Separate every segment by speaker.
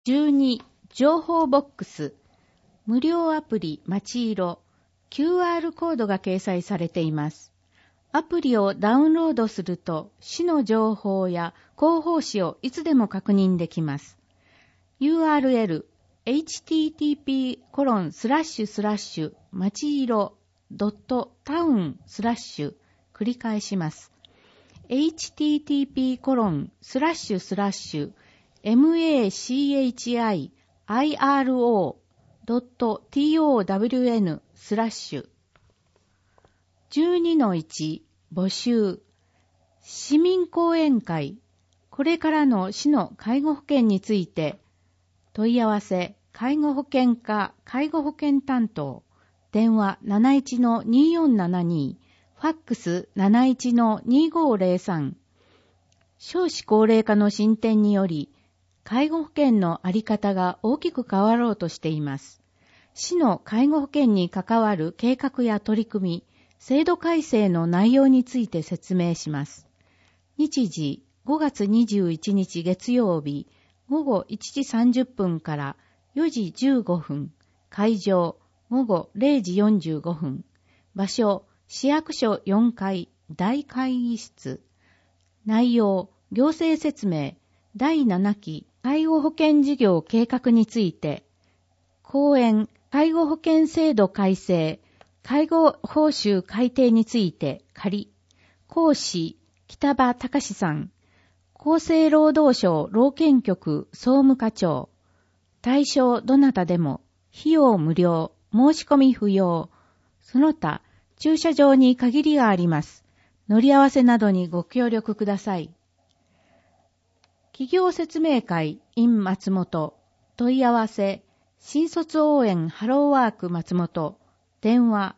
Speaker 1: 12、情報ボックス。無料アプリまちいろ。QR コードが掲載されています。アプリをダウンロードすると、市の情報や広報誌をいつでも確認できます。URL http:// まちいろ .town/ 繰り返します。http://machiro.town/ 12-1 募集市民講演会これからの市の介護保険について問い合わせ介護保険課介護保険担当電話 71-2472 ファックス 71-2503 少子高齢化の進展により介護保険の在り方が大きく変わろうとしています。市の介護保険に関わる計画や取り組み制度改正の内容について説明します。日時5月21日月曜日午後1時30分から4時15分、会場午後0時45分、場所市役所4階大会議室、内容行政説明第7期介護保険事業計画について、講演介護保険制度改正介護報酬改定について仮、講師北場隆さん、厚生労働省労健局総務課長、対象どなたでも、費用無料、申し込み不要、その他駐車場に限りがあります。乗り合わせなどにご協力ください。企業説明会 in 松本、問い合わせ、新卒応援ハローワーク松本、電話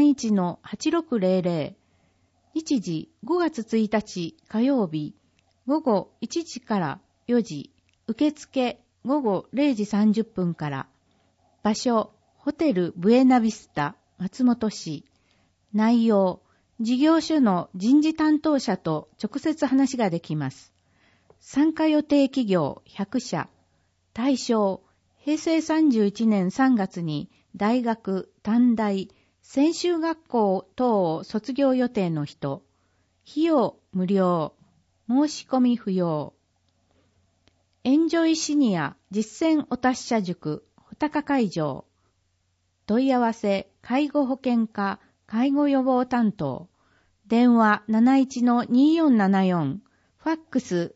Speaker 1: 31-8600 日時5月1日火曜日午後1時から4時受付午後0時30分から場所ホテルブエナビスタ松本市内容事業所の人事担当者と直接話ができます参加予定企業100社対象平成31年3月に大学短大専修学校等を卒業予定の人、費用無料、申し込み不要。エンジョイシニア実践お達者塾、穂高会場。問い合わせ、介護保険課、介護予防担当。電話 71-2474、ファックス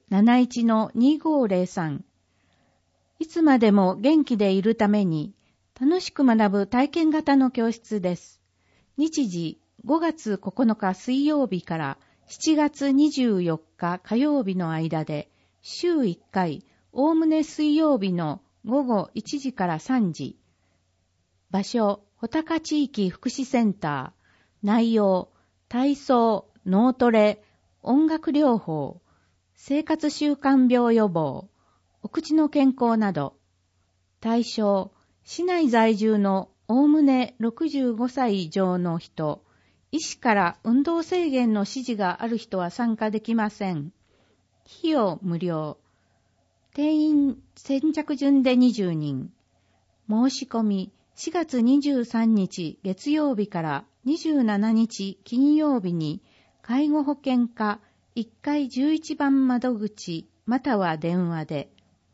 Speaker 1: 71-2503。いつまでも元気でいるために、楽しく学ぶ体験型の教室です。日時5月9日水曜日から7月24日火曜日の間で週1回、おおむね水曜日の午後1時から3時。場所、穂高地域福祉センター。内容、体操、脳トレ、音楽療法、生活習慣病予防、お口の健康など。対象、市内在住のおおむね65歳以上の人、医師から運動制限の指示がある人は参加できません。費用無料。定員先着順で20人。申し込み4月23日月曜日から27日金曜日に介護保険課1階11番窓口または電話で。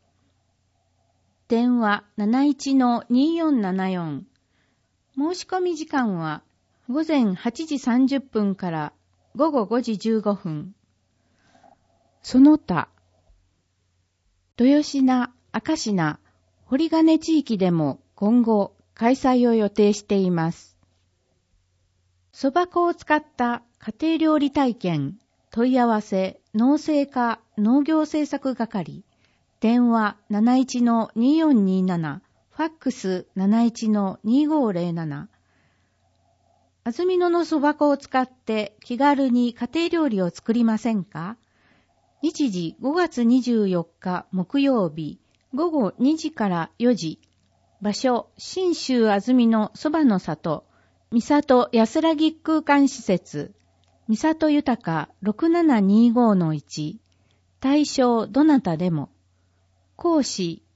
Speaker 1: 電話 71-2474 申し込み時間は午前8時30分から午後5時15分。その他、豊品、明品、堀金地域でも今後開催を予定しています。そば粉を使った家庭料理体験、問い合わせ、農政課農業政策係。電話 71-2427、ファックス 71-2507。安曇野のそば粉を使って気軽に家庭料理を作りませんか？日時5月24日木曜日午後2時から4時。場所、信州安曇野そばの里、三里安らぎ空間施設、三里豊 6725-1。対象どなたでも。講師、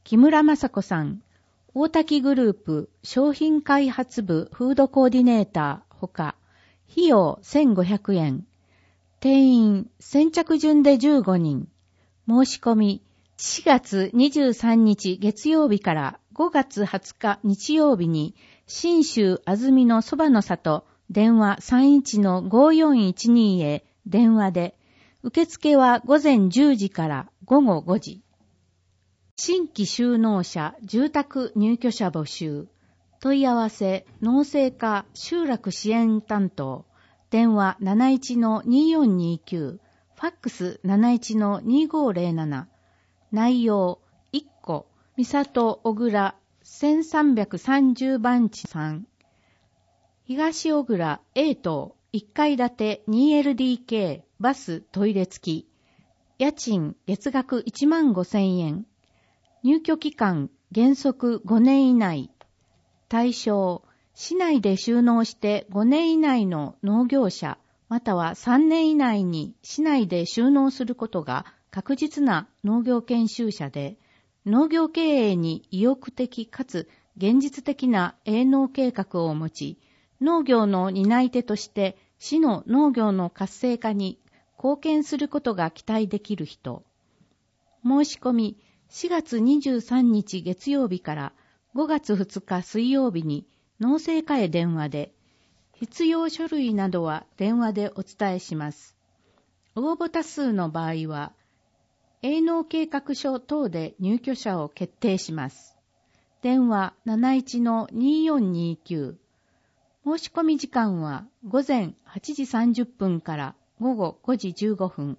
Speaker 1: 木村雅子さん、大滝グループ商品開発部フードコーディネーターほか、費用1500円。定員先着順で15人。申し込み4月23日月曜日から5月20日日曜日に信州安曇のそばの里電話 31-5412 へ電話で、受付は午前10時から午後5時。新規就農者住宅入居者募集。問い合わせ農政課集落支援担当。電話 71-2429。ファックス 71-2507。内容1個。三郷小倉1330番地3。東小倉 A 棟1階建て 2LDK バストイレ付き。家賃月額15,000円。入居期間原則5年以内。対象、市内で就農して5年以内の農業者、または3年以内に市内で就農することが確実な農業研修者で、農業経営に意欲的かつ現実的な営農計画を持ち、農業の担い手として市の農業の活性化に貢献することが期待できる人。申し込み、4月23日月曜日から5月2日水曜日に農政課へ電話で、必要書類などは電話でお伝えします。応募多数の場合は、営農計画書等で入居者を決定します。電話 71-2429。申し込み時間は午前8時30分から午後5時15分。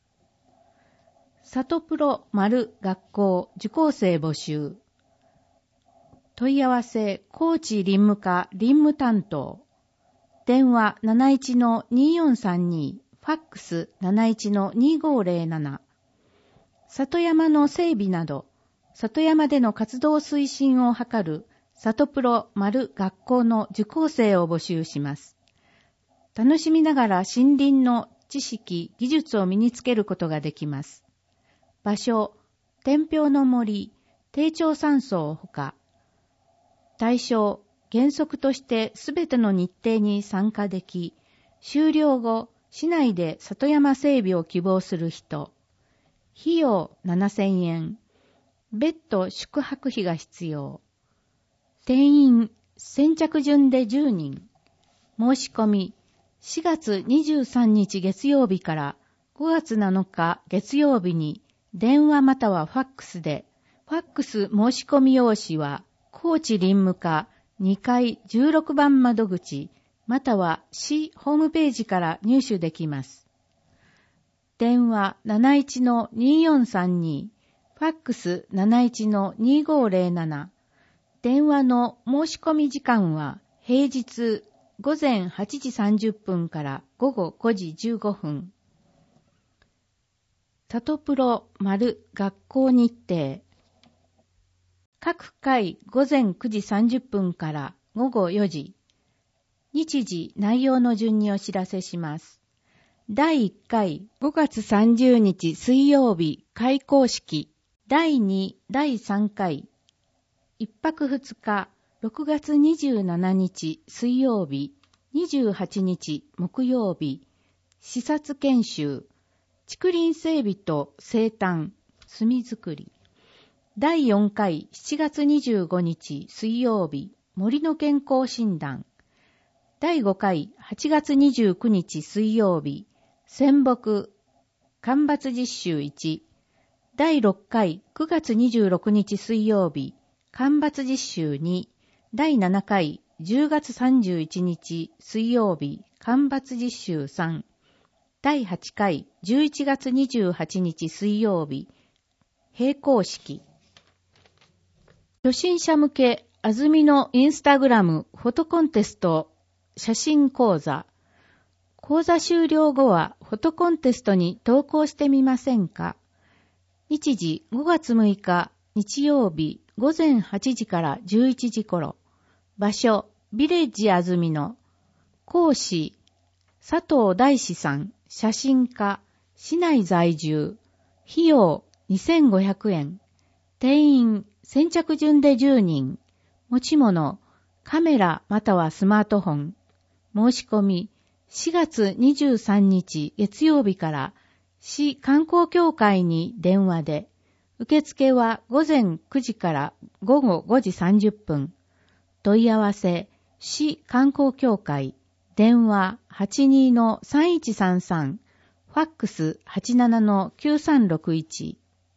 Speaker 1: 里プロ丸学校受講生募集。問い合わせ高知林務課林務担当。電話 71-2432。ファックス 71-2507。里山の整備など、里山での活動推進を図る里プロ丸学校の受講生を募集します。楽しみながら森林の知識、技術を身につけることができます。場所、天平の森、低調山荘ほか。対象、原則としてすべての日程に参加でき、終了後、市内で里山整備を希望する人。費用7,000円。別途宿泊費が必要。定員、先着順で10人。申し込み、4月23日月曜日から5月7日月曜日に電話またはファックスで、ファックス申し込み用紙は、高知林務課2階16番窓口、または市ホームページから入手できます。電話 71-2432、ファックス 71-2507。電話の申し込み時間は平日午前8時30分から午後5時15分。里プロ丸学校日程。各回午前9時30分から午後4時。日時内容の順にお知らせします。第1回5月30日水曜日開講式。第2、第3回1泊2日6月27日水曜日28日木曜日視察研修竹林整備と生誕炭作り。第4回7月25日水曜日森の健康診断。第5回8月29日水曜日仙木間伐実習1。第6回9月26日水曜日間伐実習2。第7回10月31日水曜日間伐実習3。第8回11月28日水曜日閉講式。初心者向け安曇のインスタグラムフォトコンテスト写真講座。講座終了後はフォトコンテストに投稿してみませんか？日時5月6日日曜日午前8時から11時頃。場所ビレッジ安曇野。講師佐藤大志さん写真家市内在住。費用2500円。定員先着順で10人、持ち物、カメラまたはスマートフォン、申し込み、4月23日月曜日から市観光協会に電話で、受付は午前9時から午後5時30分。問い合わせ、市観光協会、電話 82-3133、ファックス 87-9361。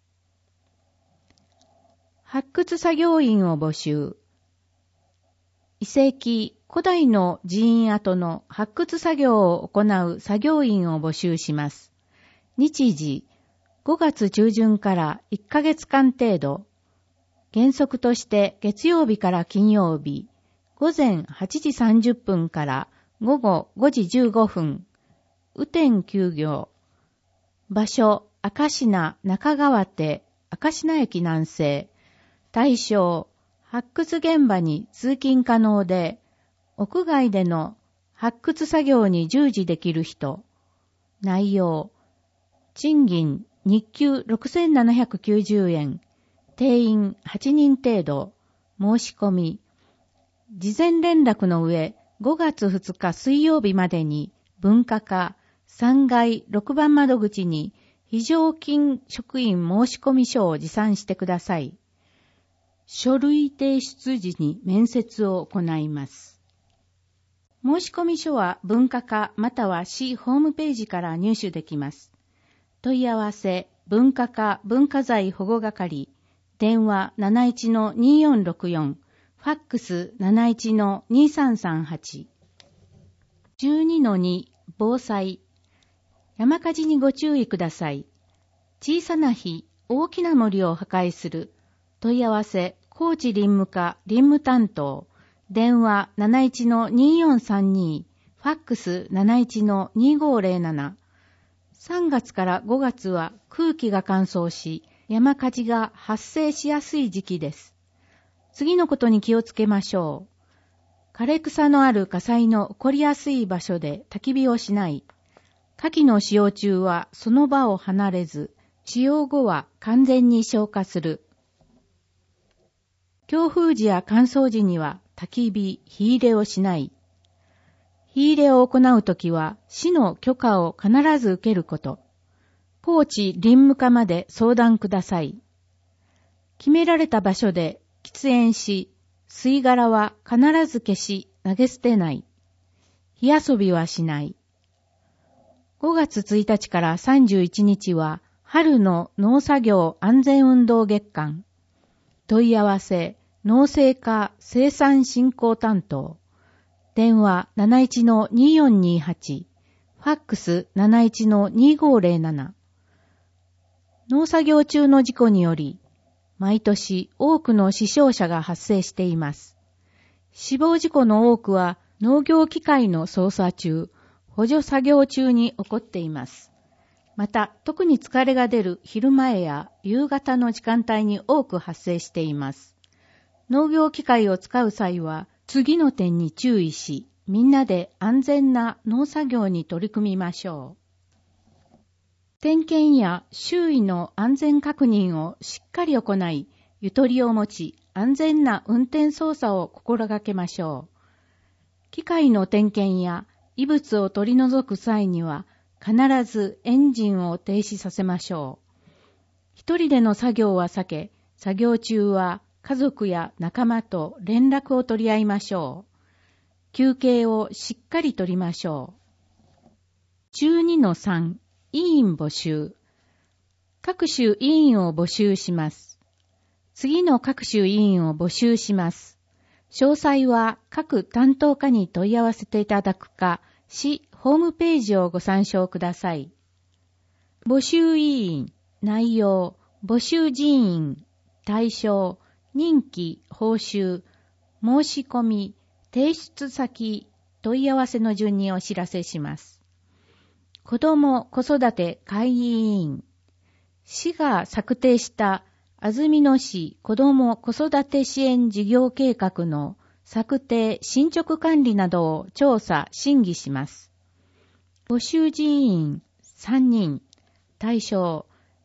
Speaker 1: 発掘作業員を募集。遺跡、古代の寺院跡の発掘作業を行う作業員を募集します。日時、5月中旬から1ヶ月間程度。原則として月曜日から金曜日、午前8時30分から午後5時15分。雨天休業。場所、明科中川手、明科駅南西。対象、発掘現場に通勤可能で、屋外での発掘作業に従事できる人。内容、賃金、日給6790円。定員8人程度。申し込み。事前連絡の上、5月2日水曜日までに文化課3階6番窓口に非常勤職員申し込み書を持参してください。書類提出時に面接を行います。申し込み書は文化課または市ホームページから入手できます。問い合わせ、文化課文化財保護係、電話 71-2464、ファックス 71-2338。12-2、防災。山火事にご注意ください。小さな火、大きな森を破壊する。問い合わせ、高知林務課林務担当。電話 71-2432、ファックス 71-2507。3月から5月は空気が乾燥し、山火事が発生しやすい時期です。次のことに気をつけましょう。枯れ草のある火災の起こりやすい場所で焚き火をしない。火器の使用中はその場を離れず、使用後は完全に消火する。強風時や乾燥時には焚き火、火入れをしない。火入れを行うときは市の許可を必ず受けること。高知林務課まで相談ください。決められた場所で喫煙し、吸い殻は必ず消し投げ捨てない。火遊びはしない。5月1日から31日は春の農作業安全運動月間。問い合わせ、農政課生産振興担当。電話 71-2428、ファックス 71-2507。農作業中の事故により、毎年多くの死傷者が発生しています。死亡事故の多くは農業機械の操作中、補助作業中に起こっています。また、特に疲れが出る昼前や夕方の時間帯に多く発生しています。農業機械を使う際は、次の点に注意し、みんなで安全な農作業に取り組みましょう。点検や周囲の安全確認をしっかり行い、ゆとりを持ち、安全な運転操作を心がけましょう。機械の点検や異物を取り除く際には、必ずエンジンを停止させましょう。一人での作業は避け、作業中は家族や仲間と連絡を取り合いましょう。休憩をしっかり取りましょう。12-3、委員募集。各種委員を募集します。次の各種委員を募集します。詳細は各担当課に問い合わせていただくか、市ホームページをご参照ください。募集委員、内容、募集人員、対象、任期、報酬、申し込み、提出先、問い合わせの順にお知らせします。子ども・子育て会議委員。市が策定した安曇野市子ども・子育て支援事業計画の策定・進捗管理などを調査・審議します。募集人員3人。対象、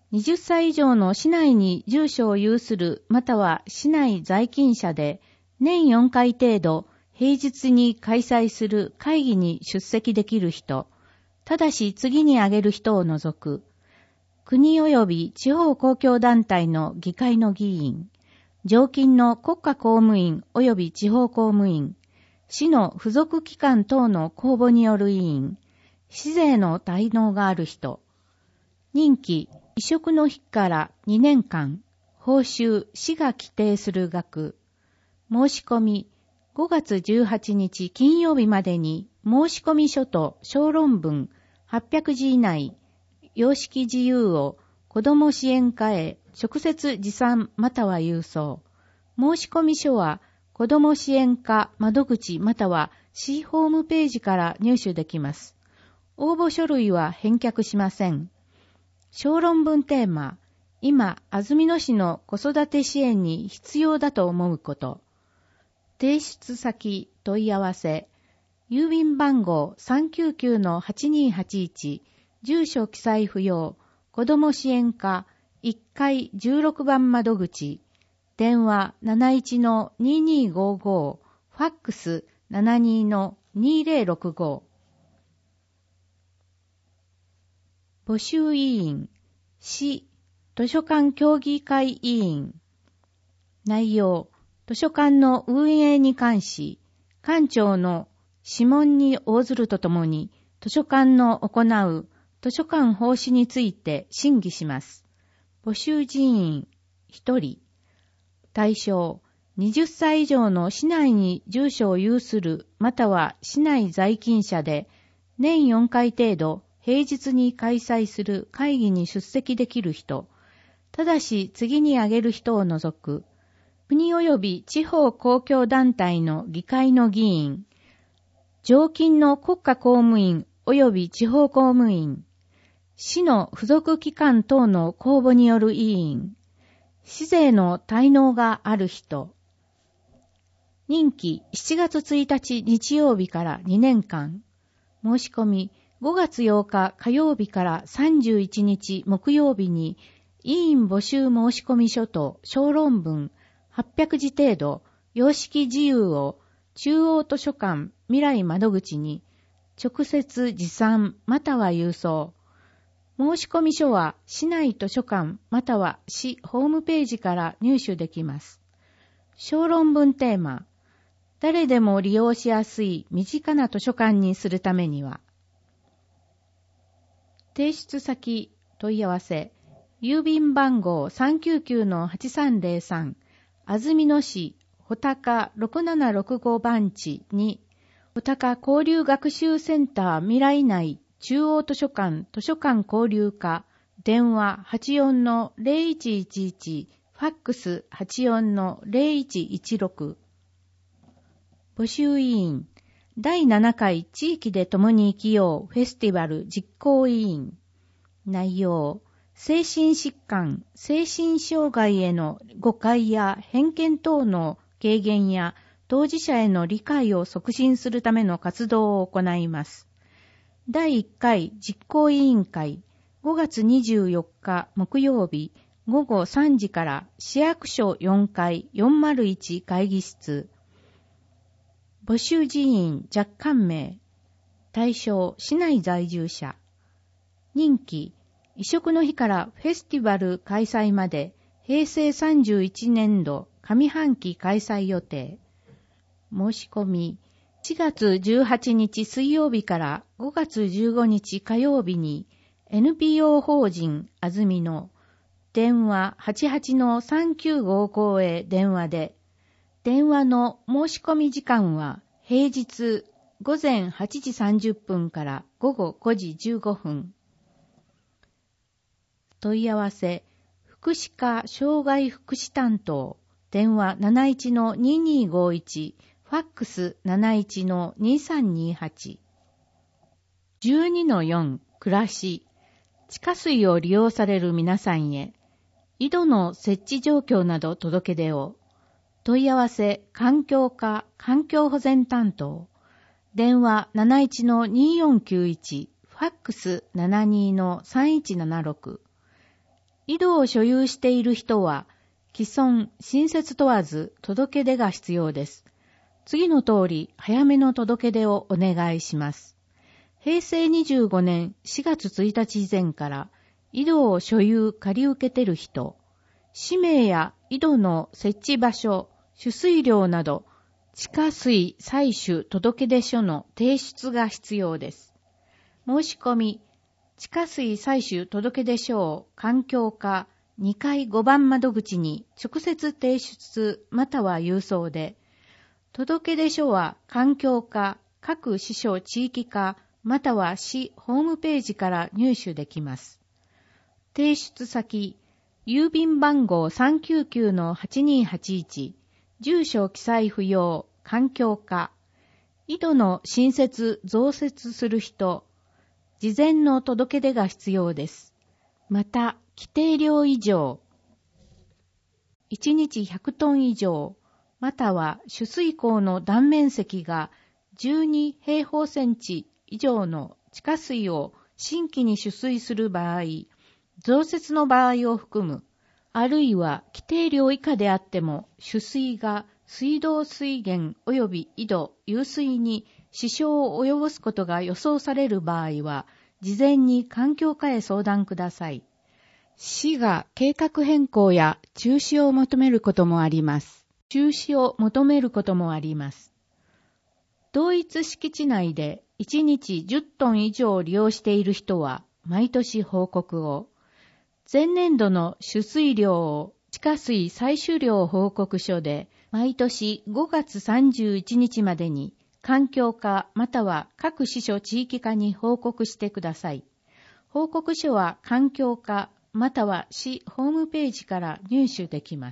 Speaker 1: 20歳以上の市内に住所を有するまたは市内在勤者で年4回程度平日に開催する会議に出席できる人、ただし次に挙げる人を除く、国及び地方公共団体の議会の議員、常勤の国家公務員及び地方公務員、市の付属機関等の公募による委員、市税の滞納がある人、任期、委嘱の日から2年間、報酬、市が規定する額、申し込み、5月18日金曜日までに申し込み書と小論文800字以内、様式自由を子ども支援課へ直接持参または郵送。申し込み書は子ども支援課窓口または市ホームページから入手できます。応募書類は返却しません。小論文テーマ、今、安曇野市の子育て支援に必要だと思うこと。提出先、問い合わせ、郵便番号 399-8281、住所記載不要、子ども支援課1階16番窓口、電話 71-2255、ファックス 72-2065。募集委員、市、図書館協議会委員。内容、図書館の運営に関し、館長の諮問に応ずるとともに、図書館の行う図書館奉仕について審議します。募集人員1人。対象、20歳以上の市内に住所を有するまたは市内在勤者で、年4回程度平日に開催する会議に出席できる人、ただし次に挙げる人を除く、国及び地方公共団体の議会の議員、常勤の国家公務員及び地方公務員、市の付属機関等の公募による委員、市税の滞納がある人、任期7月1日日曜日から2年間、申し込み5月8日火曜日から31日木曜日に委員募集申し込み書と小論文800字程度、様式自由を中央図書館未来窓口に直接持参または郵送。申し込み書は市内図書館または市ホームページから入手できます。小論文テーマ、誰でも利用しやすい身近な図書館にするためには。提出先、問い合わせ、郵便番号 399-8303、安曇野市穂高6765番地に、穂高交流学習センター未来内中央図書館交流課、電話 84-0111、ファックス 84-0116。募集委員、第7回地域で共に生きようフェスティバル実行委員。内容、精神疾患、精神障害への誤解や偏見等の軽減や当事者への理解を促進するための活動を行います。第1回実行委員会、5月24日木曜日午後3時から市役所4階401会議室。募集人員若干名。対象市内在住者。任期委嘱の日からフェスティバル開催まで平成31年度上半期開催予定。申し込み4月18日水曜日から5月15日火曜日に NPO 法人安曇野電話 88-3955 へ電話で、電話の申し込み時間は平日午前8時30分から午後5時15分。問い合わせ、福祉課障害福祉担当、電話 71-2251、ファックス 71-2328。12-4 暮らし、地下水を利用される皆さんへ、井戸の設置状況など届け出を。問い合わせ、環境課環境保全担当、電話 71-2491、ファックス 72-3176。 井戸を所有している人は、既存、新設問わず届け出が必要です。次の通り、早めの届け出をお願いします。平成25年4月1日以前から、井戸を所有借り受けてる人、氏名や井戸の設置場所、取水量など、地下水採取届出書の提出が必要です。申し込み、地下水採取届出書を環境課2階5番窓口に直接提出または郵送で、届出書は環境課各支所地域課または市ホームページから入手できます。提出先、郵便番号 399-8281、住所記載不要、環境課、井戸の新設増設する人、事前の届け出が必要です。また、規定量以上、1日100トン以上、または取水口の断面積が12平方センチ以上の地下水を新規に取水する場合、増設の場合を含む、あるいは規定量以下であっても取水が水道水源及び井戸、湧水に支障を及ぼすことが予想される場合は、事前に環境課へ相談ください。市が計画変更や中止を求めることもあります。同一敷地内で1日10トン以上利用している人は毎年報告を、前年度の取水量を地下水採取量報告書で毎年5月31日までに環境課または各支所地域課に報告してください。報告書は環境課または市ホームページから入手できます。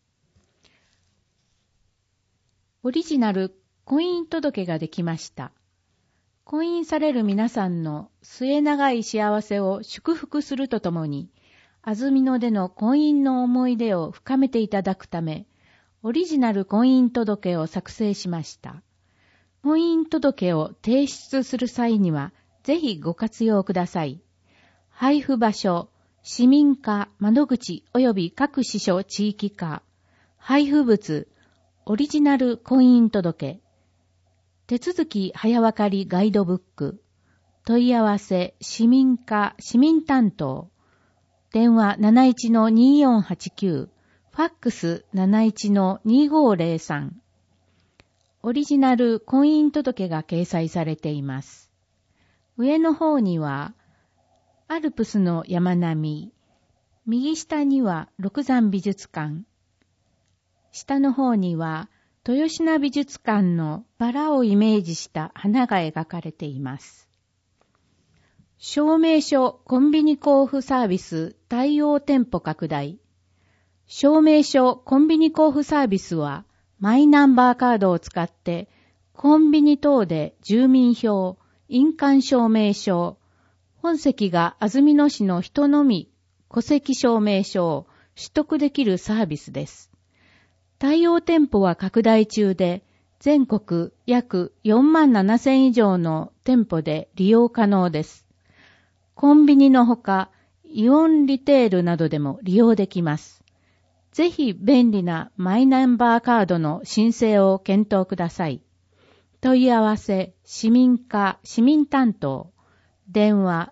Speaker 1: オリジナル婚姻届ができました。婚姻される皆さんの末長い幸せを祝福するとともに、安曇野での婚姻の思い出を深めていただくため、オリジナル婚姻届を作成しました。婚姻届を提出する際には、ぜひご活用ください。配布場所、市民課、窓口及び各支所地域課、配布物、オリジナル婚姻届、手続き早わかりガイドブック、問い合わせ市民課市民担当、電話 71-2489、ファックス 71-2503、オリジナル婚姻届が掲載されています。上の方には、アルプスの山並み、右下には六山美術館、下の方には、豊品美術館のバラをイメージした花が描かれています。証明書コンビニ交付サービス対応店舗拡大。証明書コンビニ交付サービスはマイナンバーカードを使ってコンビニ等で住民票、印鑑証明書、本籍が安曇野市の人のみ戸籍証明書を取得できるサービスです。対応店舗は拡大中で、全国約47,000以上の店舗で利用可能です。コンビニのほか、イオンリテールなどでも利用できます。ぜひ便利なマイナンバーカードの申請を検討ください。問い合わせ、市民課、市民担当、電話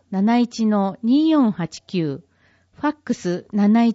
Speaker 1: 71-2489、ファックス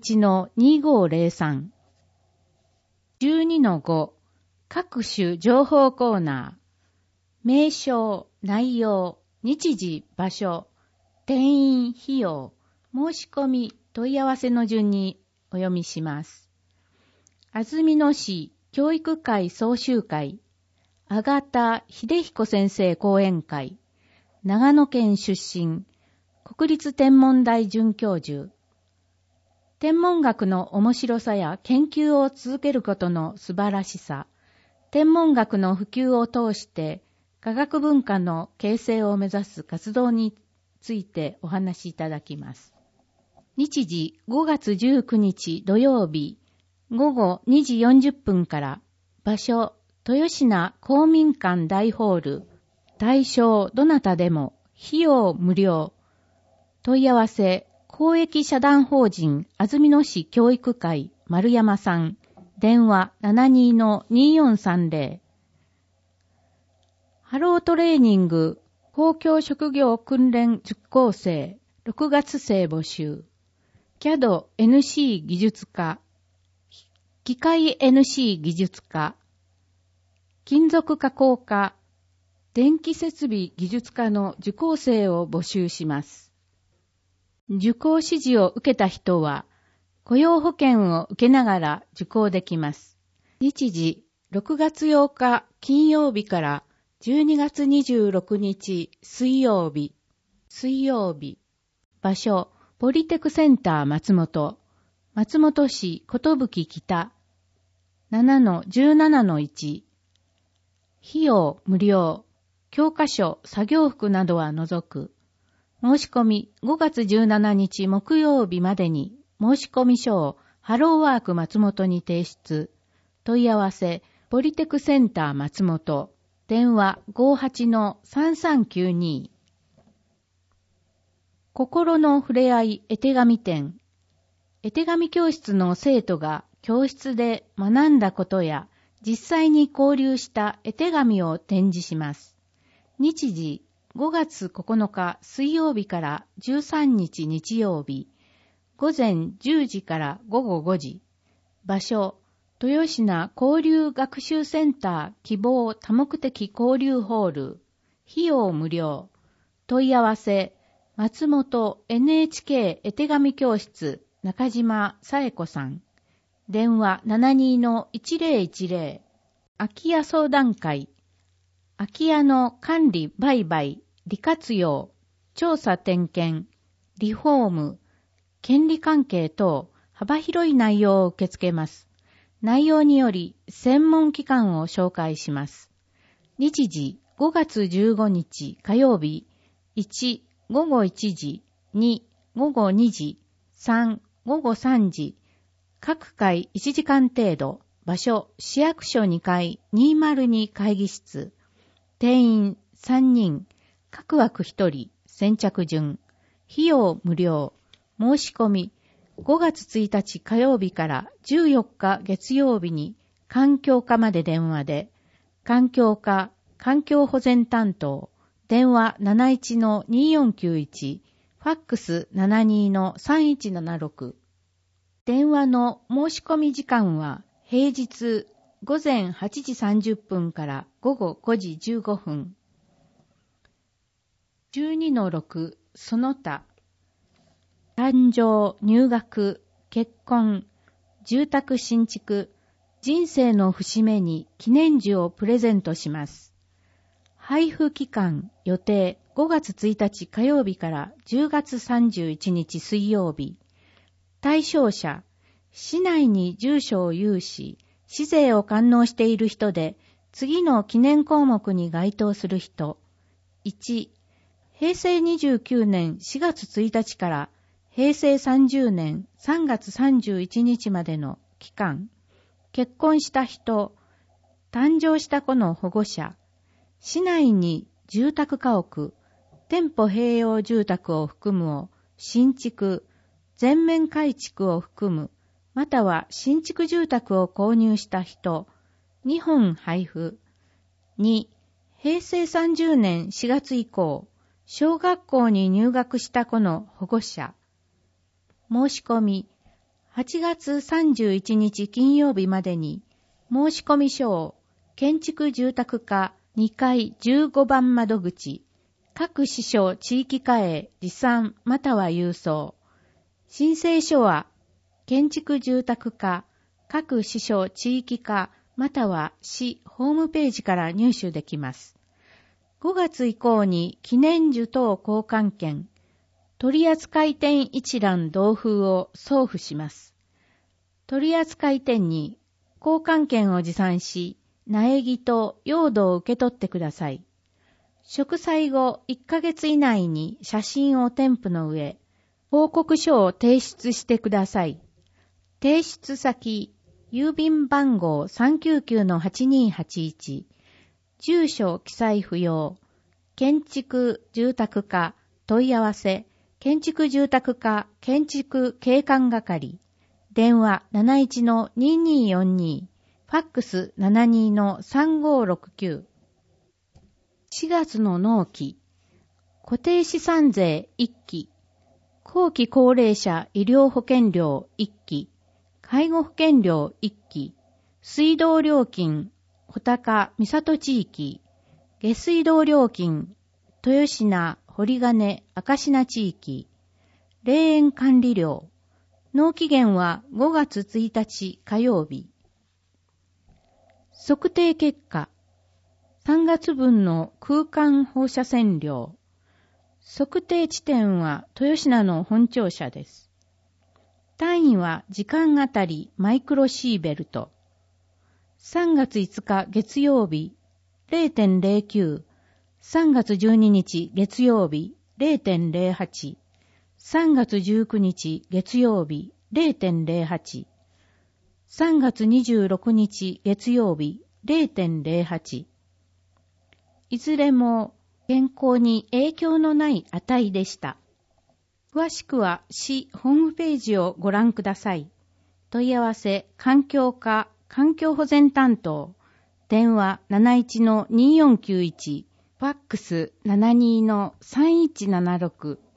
Speaker 1: 71-2503。12-5 各種情報コーナー、名称、内容、日時、場所、定員、費用、申し込み、問い合わせの順にお読みします。安曇野市教育会総集会、阿形秀彦先生講演会、長野県出身、国立天文台准教授、天文学の面白さや研究を続けることの素晴らしさ、天文学の普及を通して科学文化の形成を目指す活動についてお話しいただきます。日時5月19日土曜日午後2時40分から、場所豊品公民館大ホール、対象どなたでも費用無料、問い合わせ公益社団法人安曇野市教育会丸山さん、電話 72-2430。ハロートレーニング公共職業訓練塾講生6月生募集。CAD NC 技術科、機械 NC 技術科、金属加工科、電気設備技術科の受講生を募集します。受講指示を受けた人は、雇用保険を受けながら受講できます。日時、6月8日金曜日から12月26日水曜日。場所、ポリテクセンター松本。松本市寿北。7-17-1。費用無料。教科書、作業服などは除く。申し込み5月17日木曜日までに申し込み書をハローワーク松本に提出。問い合わせ、ポリテクセンター松本。電話 58-3392。心のふれあい絵手紙展。絵手紙教室の生徒が教室で学んだことや実際に交流した絵手紙を展示します。日時5月9日水曜日から13日日曜日。午前10時から午後5時。場所、豊品交流学習センター希望多目的交流ホール。費用無料。問い合わせ、松本 NHK 絵手紙教室中島紗恵子さん。電話 72-1010。空き家相談会。空き家の管理売買、利活用、調査点検、リフォーム、権利関係等幅広い内容を受け付けます。内容により専門機関を紹介します。日時5月15日火曜日。1、午後1時。2、午後2時。3、午後3時。各回1時間程度。場所、市役所2階202会議室。定員3人。各枠1人。先着順。費用無料。申し込み。5月1日火曜日から14日月曜日に環境課まで電話で、環境課、環境保全担当、電話 71-2491、ファックス 72-3176。電話の申し込み時間は平日午前8時30分から午後5時15分。12-6、その他。誕生、入学、結婚、住宅新築、人生の節目に記念樹をプレゼントします。配布期間予定5月1日火曜日から10月31日水曜日。対象者、市内に住所を有し、市税を完納している人で、次の記念項目に該当する人。1、平成29年4月1日から平成30年3月31日までの期間、結婚した人、誕生した子の保護者、市内に住宅家屋、店舗併用住宅を含むを新築、全面改築を含む、または新築住宅を購入した人、2本配布。2、平成30年4月以降、小学校に入学した子の保護者。申し込み、8月31日金曜日までに、申し込み書を、建築住宅課2階15番窓口、各支所地域課へ持参または郵送。申請書は、建築住宅課、各支所地域課または市ホームページから入手できます。5月以降に記念樹等交換券、取扱店一覧同封を送付します。取扱店に交換券を持参し、苗木と用土を受け取ってください。植栽後1ヶ月以内に写真を添付の上、報告書を提出してください。提出先、郵便番号 399-8281、住所記載不要、建築住宅課問い合わせ、 建築住宅課建築景観係、電話 71-2242、ファックス 72-3569。4月の納期、固定資産税1期、後期高齢者医療保険料1期、介護保険料1期、水道料金、穂高、三郷地域、下水道料金、豊品、堀金、明品地域、霊園管理料、納期限は5月1日火曜日。測定結果、3月分の空間放射線量、測定地点は豊品の本庁舎です。単位は時間あたりマイクロシーベルト。3月5日月曜日 0.09、3月12日月曜日 0.08、3月19日月曜日 0.08、3月26日月曜日 0.08。いずれも健康に影響のない値でした。詳しくは市ホームページをご覧ください。問い合わせ環境課環境保全担当、電話 71-2491、ファックス 72-3176